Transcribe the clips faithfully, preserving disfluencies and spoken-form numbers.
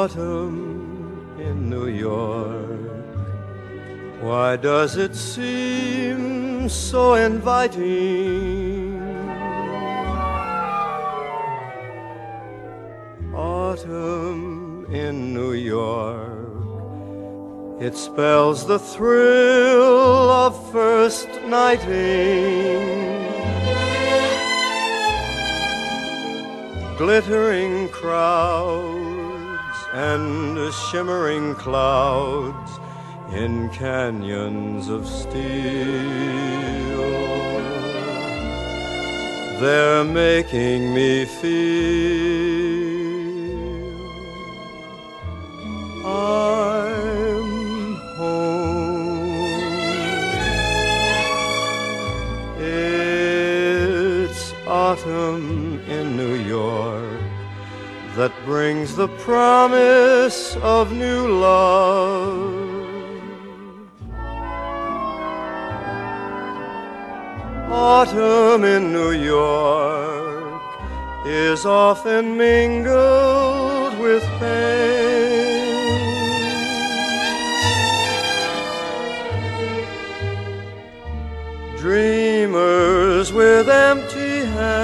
Autumn in New York, why does it seem so inviting? Autumn in New York, it spells the thrill of first nighting. Glittering crowds and shimmering clouds in canyons of steel, they're making me feel I'm home. It's autumn in New York that brings the promise of new love. Autumn in New York is often mingled with pain. Dreamers with empty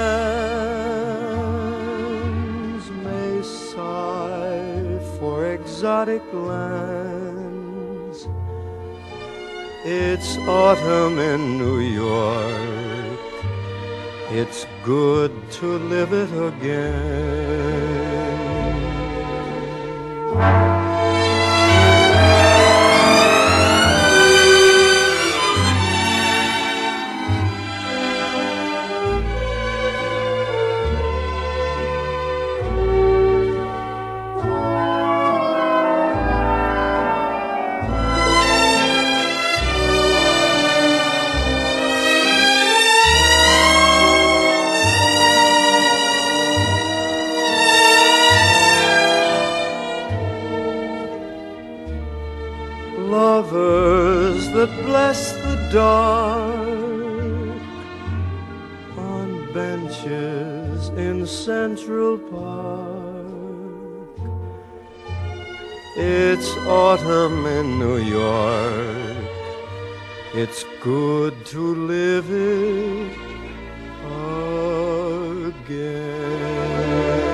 hands may sigh for exotic lands. It's autumn in New York, it's good to live it again. Lovers that bless the dark on benches in Central Park. It's autumn in New York, it's good to live it again.